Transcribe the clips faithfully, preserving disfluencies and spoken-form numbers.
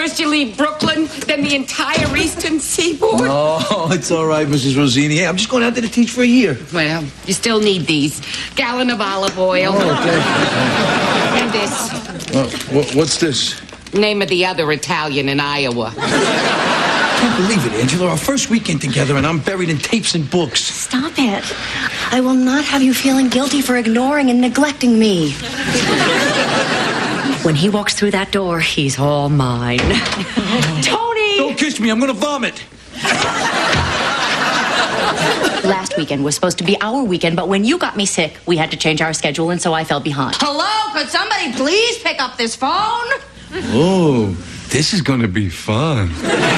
First you leave Brooklyn, then the entire eastern seaboard. Oh, it's all right, Missus Rosini. Hey, I'm just going out there to teach for a year. Well, you still need these. Gallon of olive oil. Oh, okay. And this. Uh, wh- what's this? Name of the other Italian in Iowa. I can't believe it, Angela. Our first weekend together, and I'm buried in tapes and books. Stop it. I will not have you feeling guilty for ignoring and neglecting me. When he walks through that door, he's all mine. Tony! Don't kiss me. I'm going to vomit. Last weekend was supposed to be our weekend, but when you got me sick, we had to change our schedule, and so I fell behind. Hello? Could somebody please pick up this phone? Oh, this is going to be fun.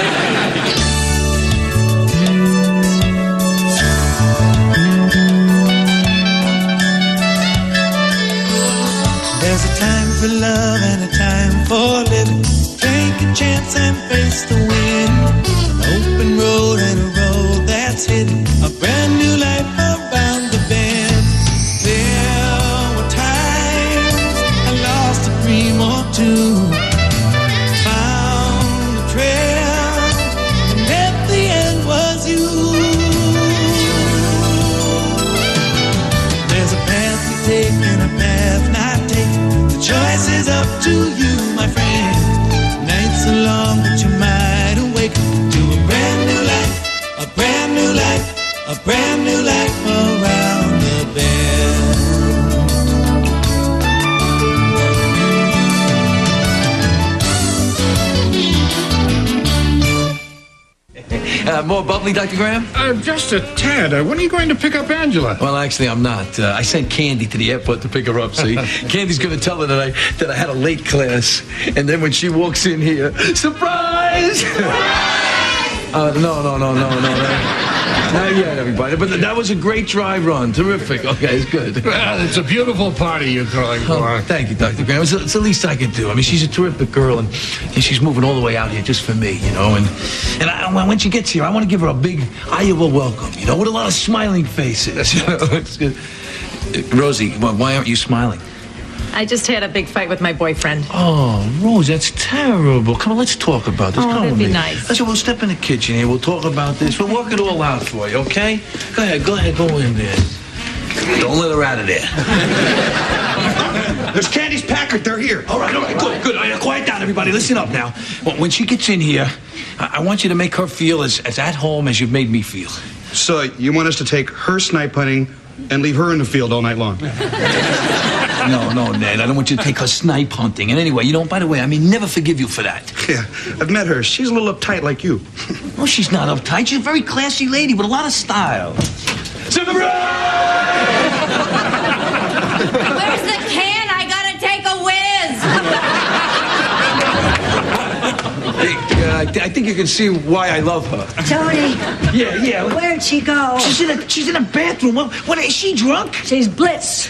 There's a time for love and a time for living. Take a chance and face the wind. An open road and a road that's hidden. A brand new life around the bend. There were times I lost a dream or two. Found a trail, and at the end was you. There's a path to take and a path not taken. The choice is up to you, my friend. Nights are long, but you might awaken to a brand new life, a brand new life, a brand new life around the bend. Uh, more bubbly, Doctor Graham? Uh, just a tad. Uh, when are you going to pick up Angela? Well, actually, I'm not. Uh, I sent Candy to the airport to pick her up, see? Candy's going to tell her that I that I had a late class. And then when she walks in here, surprise! uh, no, no, no, no, no, no. Not yet, everybody. But that was a great dry run. Terrific. Okay, it's good. Well, it's a beautiful party you're throwing for her. Oh, thank you, Doctor Graham. It's, it's the least I could do. I mean, she's a terrific girl, and, and she's moving all the way out here just for me, you know. And and I, when she gets here, I want to give her a big Iowa welcome, you know, with a lot of smiling faces. You know, it's good. Uh, Rosie, why aren't you smiling? I just had a big fight with my boyfriend. Oh, Rose, that's terrible. Come on, let's talk about this. Oh, Come that'd with be me. nice. Listen, we'll step in the kitchen here. We'll talk about this. We'll work it all out for you, okay? Go ahead, go ahead, go in there. Don't let her out of there. There's Candy's Packard. They're here. All right, all right, good, good. All right, quiet down, everybody. Listen up now. Well, when she gets in here, I, I want you to make her feel as, as at home as you've made me feel. So you want us to take her snipe hunting and leave her in the field all night long? No, no, Ned. I don't want you to take her snipe hunting. And anyway, you know, by the way, I may never forgive you for that. Yeah, I've met her. She's a little uptight like you. No, she's not uptight. She's a very classy lady with a lot of style. Surprise! Where's the can? I gotta take a whiz. Hey, uh, I, th- I think you can see why I love her. Tony. Yeah, yeah. Where'd she go? She's in a she's in a bathroom. What, what is she drunk? She's blitzed.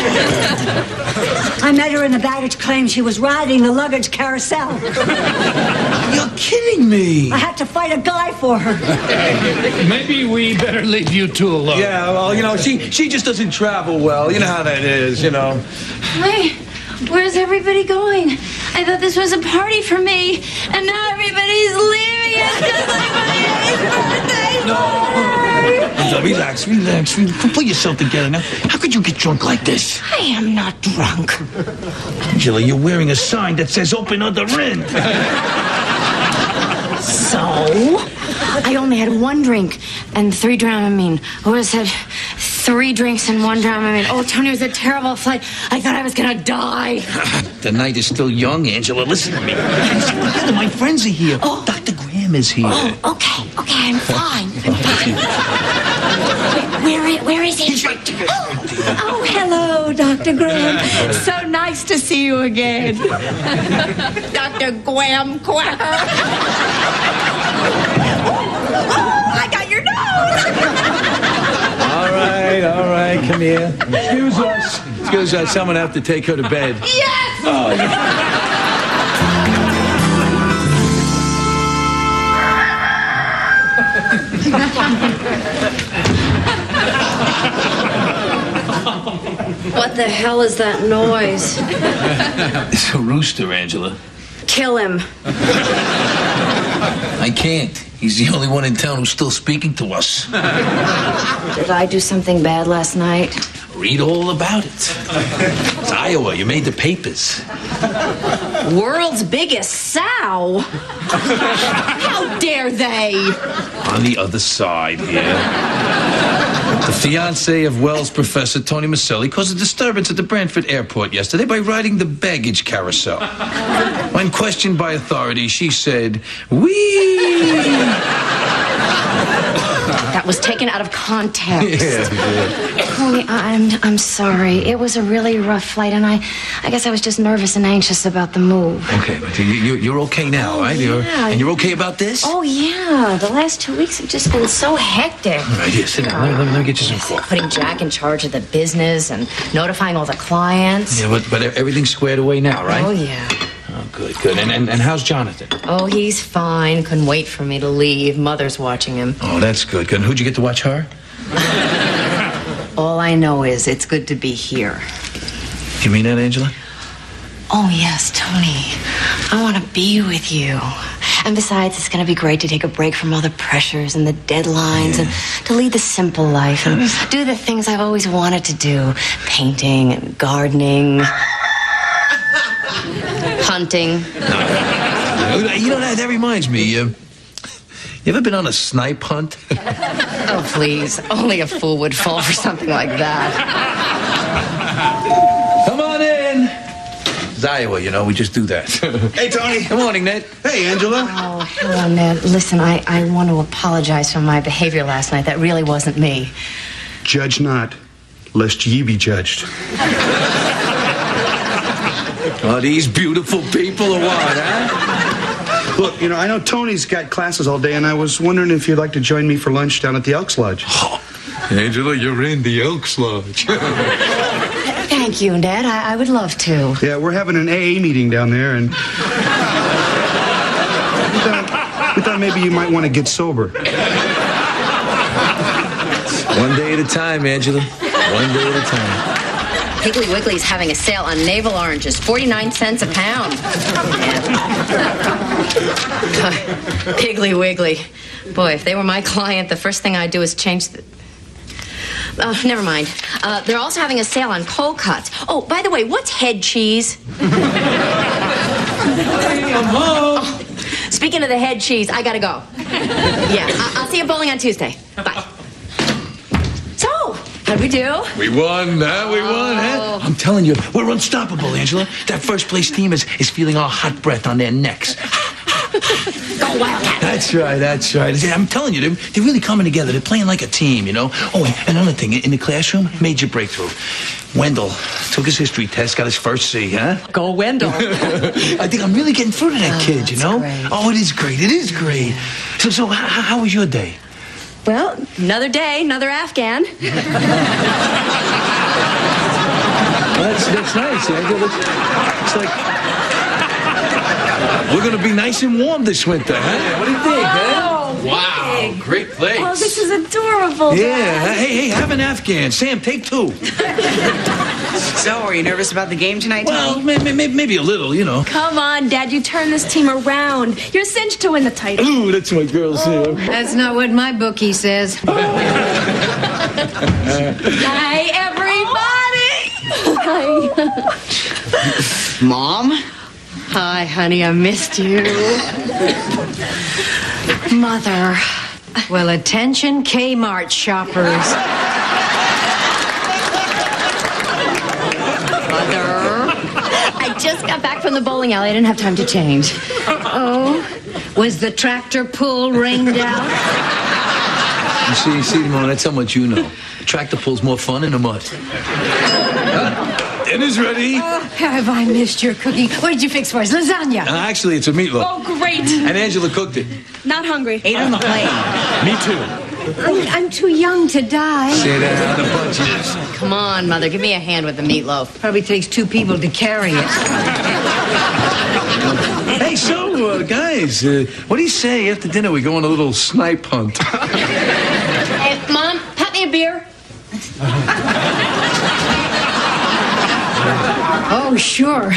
I met her in the baggage claim she was riding the luggage carousel. You're kidding me. I had to fight a guy for her. Maybe we better leave you two alone. Yeah, well, you know, she she just doesn't travel well. You know how that is, you know. Wait, where's everybody going? I thought this was a party for me, and now everybody's leaving. It's just like my eighth birthday party. Relax, relax, relax. Put yourself together now. How could you get drunk like this? I am not drunk. Angela, you're wearing a sign that says open other end. So? I only had one drink and three Dramamine. What was that? Three drinks and one Dramamine. Oh, Tony, it was a terrible flight. I thought I was gonna die. The night is still young, Angela. Listen to me. Listen, my friends are here. Oh, Doctor Graham is here. Oh, okay, okay, I'm fine. I'm fine. Where, where, where is he? He's right there. Oh, Oh, hello, Doctor Graham. So nice to see you again. Doctor Graham Quacker. Oh, I got your nose. All right, all right, come here. Excuse us. Excuse us. Someone have to take her to bed. Yes! Oh, yeah. What the hell is that noise? It's a rooster, Angela. Kill him. I can't. He's the only one in town who's still speaking to us. Did I do something bad last night? Read all about it. It's Iowa. You made the papers. World's biggest sow? How dare they? On the other side here. The fiancé of Wells professor Tony Maselli caused a disturbance at the Brantford airport yesterday by riding the baggage carousel. When questioned by authorities, she said, "Wee." That was taken out of context. Yeah, yeah. Tony, I'm I'm sorry. It was a really rough flight, and I I guess I was just nervous and anxious about the move. Okay, but you, you, you're okay now, Oh, right? You're, yeah. And you're okay about this? Oh yeah, the last two weeks have just been so hectic. All right, here, sit down. Let me, let me, let me get you some coffee. Putting Jack in charge of the business and notifying all the clients. Yeah, but, but everything's squared away now, right? Oh, yeah. Oh, good, good. And, and, and how's Jonathan? Oh, he's fine. Couldn't wait for me to leave. Mother's watching him. Oh, that's good. Good. And who'd you get to watch her? All I know is it's good to be here. You mean that, Angela? Oh yes, Tony. I want to be with you. And besides, it's going to be great to take a break from all the pressures and the deadlines Yeah. and to lead the simple life and do the things I've always wanted to do. Painting and gardening. Hunting. You know, that, that reminds me. Uh, you ever been on a snipe hunt? Oh, please. Only a fool would fall for something like that. Come on in. It's Iowa, you know, we just do that. Hey, Tony. Good morning, Ned. Hey, Angela. Oh, hello, Ned. Listen, I, I want to apologize for my behavior last night. That really wasn't me. Judge not, lest ye be judged. Are these beautiful people or what, huh? Look, you know, I know Tony's got classes all day, and I was wondering if you'd like to join me for lunch down at the Elks Lodge. Oh, Angela, you're in the Elks Lodge. Thank you, Ned. I, I would love to. Yeah, we're having an A A meeting down there, and we thought, we thought maybe you might want to get sober. one day at a time, Angela. One day at a time. Piggly Wiggly's having a sale on navel oranges, forty-nine cents a pound. Piggly Wiggly. Boy, if they were my client, the first thing I'd do is change the... Uh, never mind. Uh, they're also having a sale on cold cuts. Oh, by the way, what's head cheese? Hey, I'm home. Oh, speaking of the head cheese, I gotta go. Yeah, I- I'll see you bowling on Tuesday. Bye. So, how'd we do? We won, huh? We won, huh? I'm telling you, we're unstoppable, Angela. That first place team is, is feeling our hot breath on their necks. Go Wildcat. That's right, that's right. I'm telling you, they're, they're really coming together. They're playing like a team, you know? Oh, and another thing, in the classroom, major breakthrough. Wendell took his history test, got his first C, huh? Go Wendell. I think I'm really getting through to that Oh, kid, you that's know? great. Oh, it is great, it is great. So, so how, how was your day? Well, another day, another Afghan. Well, that's, that's nice, Angela. It's like... We're going to be nice and warm this winter, huh? What do you think, huh? Wow, great place. Oh, this is adorable. Yeah, hey, hey, have an Afghan. Sam, take two. So, are you nervous about the game tonight, Well, maybe, maybe, maybe a little, you know. Come on, Dad. You turn this team around. You're cinched to win the title. Ooh, that's my girl, Sam. That's not what my bookie says. Hi, everybody. Mom? Hi, honey, I missed you. Mother. Well, attention Kmart shoppers. Mother. I just got back from the bowling alley. I didn't have time to change. Oh, was the tractor pull rained out? You see, you see, Mom, that's how much you know. The tractor pull's more fun in the mud. Huh? Dinner's ready. Uh, Have I missed your cookie? What did you fix for us? Lasagna. actually, it's a meatloaf. Oh, great. And Angela cooked it. Not hungry. Ate on the plate. Me too. I'm, I'm too young to die. Say that on the bunches. Come on, Mother, give me a hand with the meatloaf. Probably takes two people to carry it. Hey, so, uh, guys, uh, what do you say after dinner we go on a little snipe hunt? Hey, Mom, pat me a beer. Oh, sure.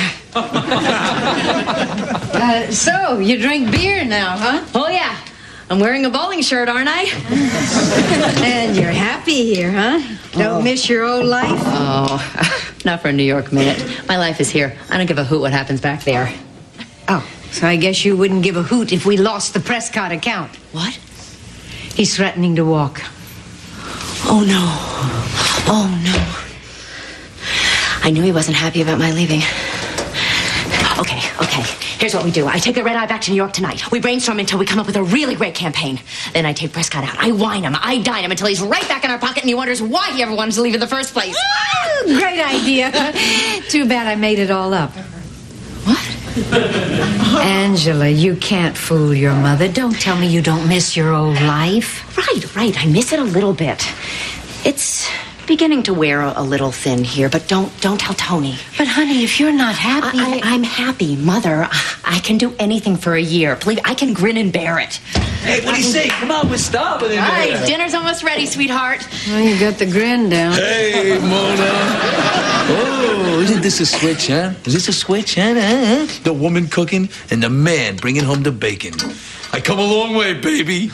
uh, so, you drink beer now, huh? Oh, yeah. I'm wearing a bowling shirt, aren't I? And you're happy here, huh? Don't oh. miss your old life? Oh, not for a New York minute. My life is here. I don't give a hoot what happens back there. Oh, so I guess you wouldn't give a hoot if we lost the Prescott account. What? He's threatening to walk. Oh, no. Oh, no. I knew he wasn't happy about my leaving. Okay, okay. Here's what we do. I take the red eye back to New York tonight. We brainstorm until we come up with a really great campaign. Then I take Prescott out. I wine him. I dine him until he's right back in our pocket and he wonders why he ever wanted to leave in the first place. Great idea. Too bad I made it all up. What? Angela, you can't fool your mother. Don't tell me you don't miss your old life. Right, right. I miss it a little bit. It's beginning to wear a, a little thin here, but don't don't tell Tony. But honey, if you're not happy... I, I, I'm happy, Mother. I can do anything for a year. Believe I can grin and bear it. Hey, what do you say? Come on, we're stopping in All right, there. dinner's almost ready, sweetheart. Well, you got the grin down. Hey, Mona. Oh, isn't this a switch, huh? Is this a switch, huh? huh? The woman cooking and the man bringing home the bacon. I come a long way, baby.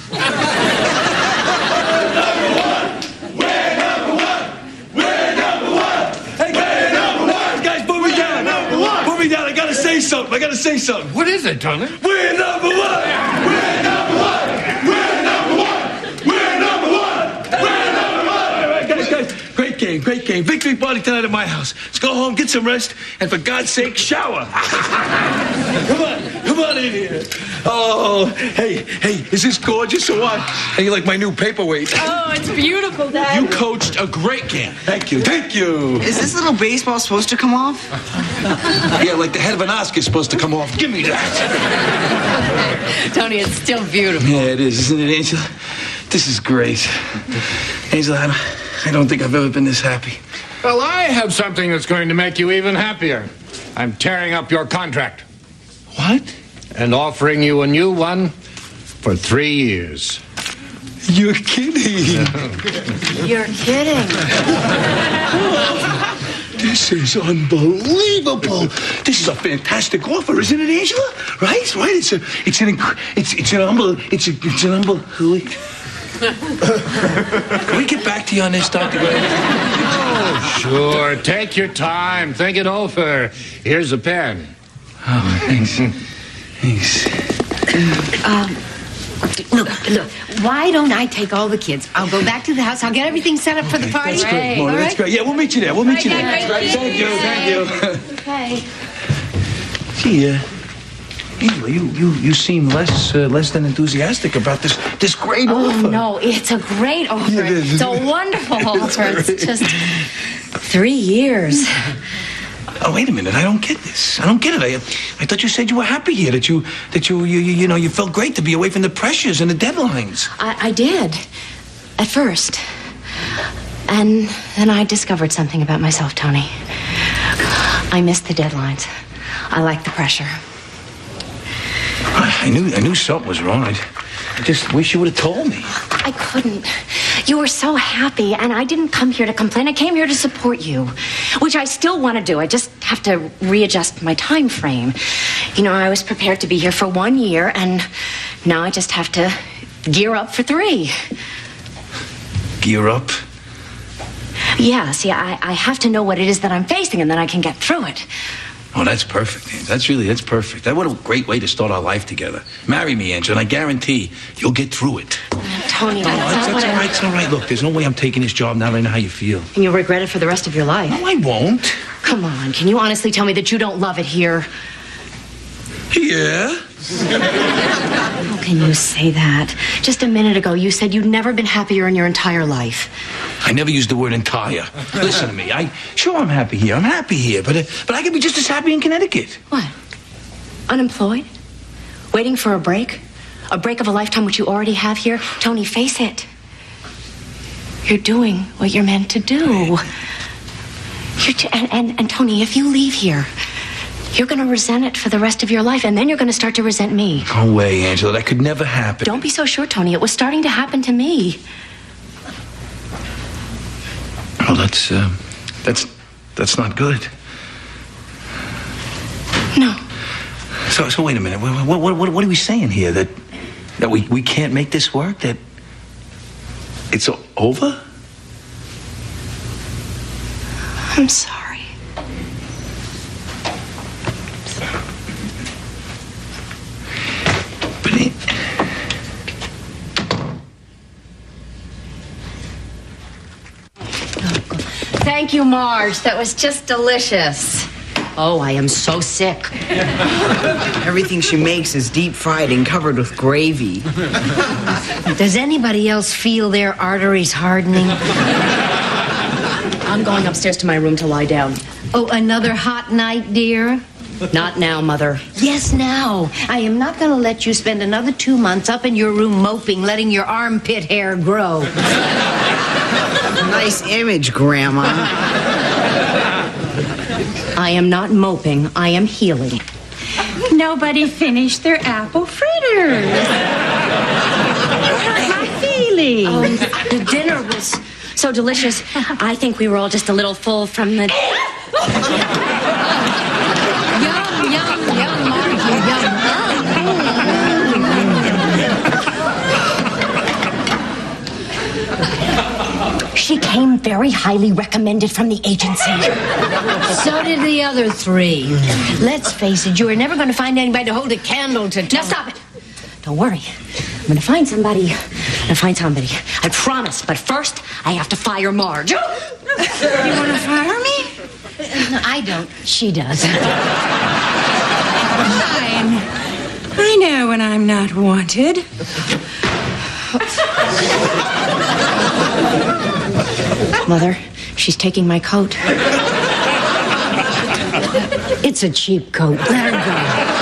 Say something. I gotta say something. What is it, Tony? We're number one. We're number one. We're number one. We're number one. We're number one. All right, guys, guys. Great game, great game. Victory party tonight at my house. Let's go home, get some rest, and for God's sake, shower. Come on, come on in here. Oh, hey, hey, is this gorgeous or what? Hey, you like my new paperweight? Oh, it's beautiful, Dad. You coached a great game. Thank you, thank you. Is this little baseball supposed to come off? Yeah, like the head of an Oscar is supposed to come off. Give me that. Tony, it's still beautiful. Yeah, it is, isn't it, Angela? This is great. Angela, I don't, I don't think I've ever been this happy. Well, I have something that's going to make you even happier. I'm tearing up your contract. What? And offering you a new one for three years. You're kidding. You're kidding. This is unbelievable. This is a fantastic offer, isn't it, Angela? Right, right. It's a, it's an, it's, it's an humble, it's a, it's an humble. Can we get back to you on this, Doctor Graham? Oh, sure. Take your time. Think it over. Here's a pen. Oh, thanks. Thanks. Um, look, look. Why don't I take all the kids? I'll go back to the house. I'll get everything set up for the party. That's great, Mona. That's great. Yeah, we'll meet you there. We'll meet you there. Thank you. Thank you. Okay. Gee, uh, Angela, you, you, you seem less uh, less than enthusiastic about this this great oh, offer. Oh, no, it's a great offer. Yeah, it is. It's a wonderful offer. It's just three years. Oh, wait a minute. I don't get this. I don't get it. I, I thought you said you were happy here, that you, that you, you, you, you know, you felt great to be away from the pressures and the deadlines. I, I did, at first. And then I discovered something about myself, Tony. I missed the deadlines. I like the pressure. I, I knew, I knew something was wrong. I, I just wish you would have told me. I couldn't. You were so happy, and I didn't come here to complain. I came here to support you, which I still want to do. I just have to readjust my time frame. You know, I was prepared to be here for one year, and now I just have to gear up for three. Gear up? Yeah, see, I, I have to know what it is that I'm facing, and then I can get through it. Oh, that's perfect. That's really, that's perfect. That what a great way to start our life together. Marry me, Angela, and I guarantee you'll get through it. Tony, Oh, that's that's, not that's what all I... right. It's all right. Look, there's no way I'm taking this job now that I know how you feel. And you'll regret it for the rest of your life. No, I won't. Come on, can you honestly tell me that you don't love it here? Yeah. How can you say that? Just a minute ago, you said you'd never been happier in your entire life. I never used the word entire. Listen to me. I sure I'm happy here. I'm happy here, but uh, but I could be just as happy in Connecticut. What? Unemployed? Waiting for a break? A break of a lifetime which you already have here? Tony, face it. You're doing what you're meant to do. You're t- and, and, and Tony, if you leave here, you're going to resent it for the rest of your life, and then you're going to start to resent me. No way, Angela. That could never happen. Don't be so sure, Tony. It was starting to happen to me. Oh, that's, uh, that's, that's not good. No. So, so wait a minute. What, what, what, what are we saying here? That that we, we can't make this work? That it's o- over? I'm sorry. But it... Thank you, Marge. That was just delicious. Oh, I am so sick. Everything she makes is deep fried and covered with gravy. Does anybody else feel their arteries hardening? I'm going upstairs to my room to lie down. Oh, another hot night, dear? Not now, Mother. Yes, now. I am not going to let you spend another two months up in your room moping, letting your armpit hair grow. Nice image, Grandma. I am not moping. I am healing. Nobody finished their apple fritters. How's my feeling? Oh, the dinner was so delicious. I think we were all just a little full from the... Yum, yum, yum, Margie, yum. She came very highly recommended from the agency. So did the other three. Let's face it, you are never going to find anybody to hold a candle to... Now stop it. Don't worry. I'm going to find somebody. I'm going to find somebody. I promise. But first, I have to fire Marge. You want to fire me? No, I don't. She does. Fine. I know when I'm not wanted. Mother, she's taking my coat. It's a cheap coat. Let her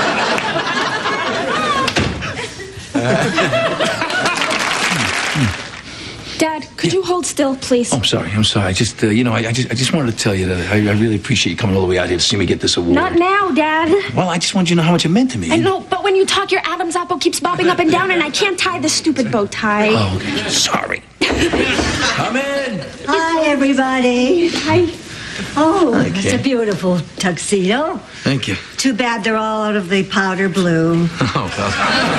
Dad, could you hold still, please? Oh, I'm sorry. I'm sorry. I just, uh, you know, I, I just, I just wanted to tell you that I, I really appreciate you coming all the way out here to see me get this award. Not now, Dad. Well, I just want you to know how much it meant to me. I know, but when you talk, your Adam's apple keeps bobbing up and down, and I can't tie the stupid bow tie. Oh, okay. Sorry. Come in. Hi, everybody. Hi. Oh, Hi, it's Kay. a beautiful tuxedo. Thank you. Too bad they're all out of the powder blue. Oh, well.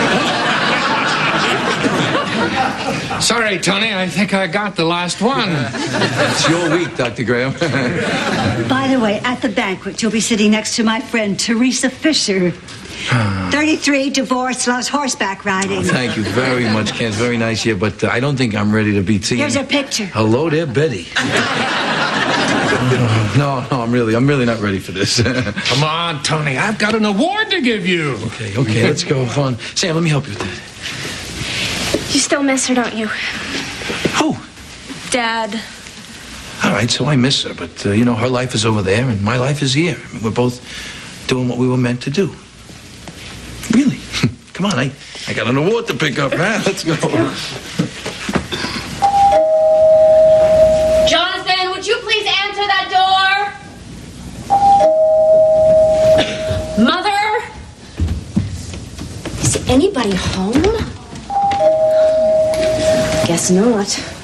Sorry, Tony, I think I got the last one. It's your week, Doctor Graham. By the way, at the banquet, you'll be sitting next to my friend, Teresa Fisher. thirty-three, divorced, loves horseback riding. Thank you very much, Ken. It's very nice here, but uh, I don't think I'm ready to be seeing... Here's her picture. Hello there, Betty. No, no, I'm really, I'm really not ready for this. Come on, Tony, I've got an award to give you. Okay, okay, let's go have fun. Sam, let me help you with that. You still miss her, don't you? Who? Dad. All right, so I miss her, but, uh, you know, her life is over there, and my life is here. I mean, we're both doing what we were meant to do. Really? Come on, I, I got an award to pick up, man. Let's go. Jonathan, would you please answer that door? Mother? Is anybody home? Guess not.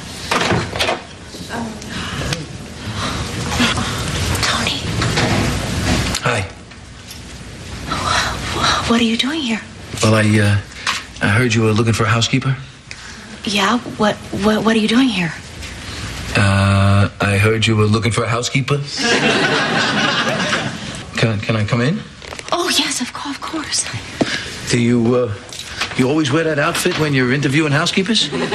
Tony. Hi. What are you doing here? Well, I, uh, I heard you were looking for a housekeeper. Yeah, what, what, what are you doing here? Uh, I heard you were looking for a housekeeper. Can, can I come in? Oh, yes, of course, of course. Do you, uh, you always wear that outfit when you're interviewing housekeepers? Well,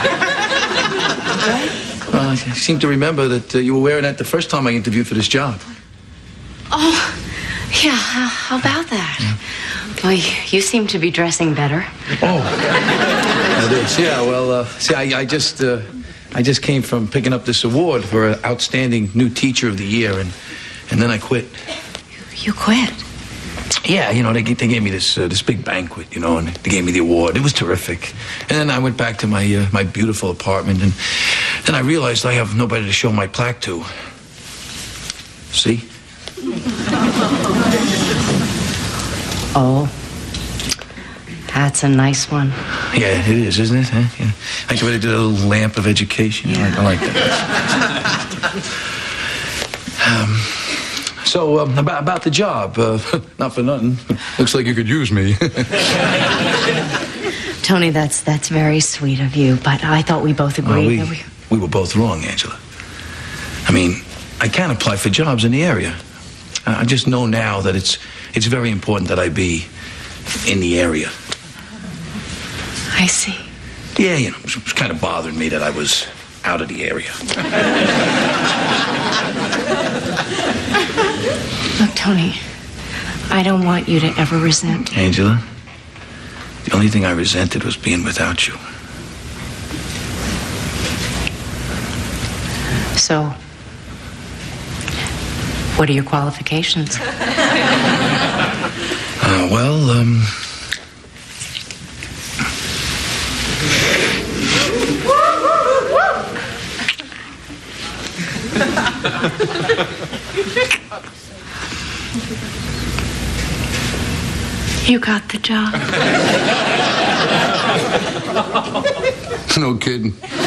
I seem to remember that uh, you were wearing that the first time I interviewed for this job. Oh, yeah, how, how about that? Yeah. Boy, you seem to be dressing better. Oh, it is. Yeah, well, uh, see, I, I just, uh, I just came from picking up this award for an outstanding new teacher of the year, and, and then I quit. You quit? Yeah, you know, they, they gave me this uh, this big banquet, you know, and they gave me the award. It was terrific. And then I went back to my uh, my beautiful apartment, and then I realized I have nobody to show my plaque to. See? Oh, that's a nice one. Yeah, it is, isn't it? Huh? Yeah. I can really do a little lamp of education. Yeah. I, I like that. um, So, um, about, about the job, uh, not for nothing. Looks like you could use me. Tony, that's that's very sweet of you, but I thought we both agreed Well, we, that we... we were both wrong, Angela. I mean, I can't apply for jobs in the area. I just know now that it's it's very important that I be in the area. I see. Yeah, you know, it was, it was kind of bothering me that I was out of the area. Look, Tony, I don't want you to ever resent. Angela, the only thing I resented was being without you. So, what are your qualifications? Uh, well, um... You got the job. No kidding.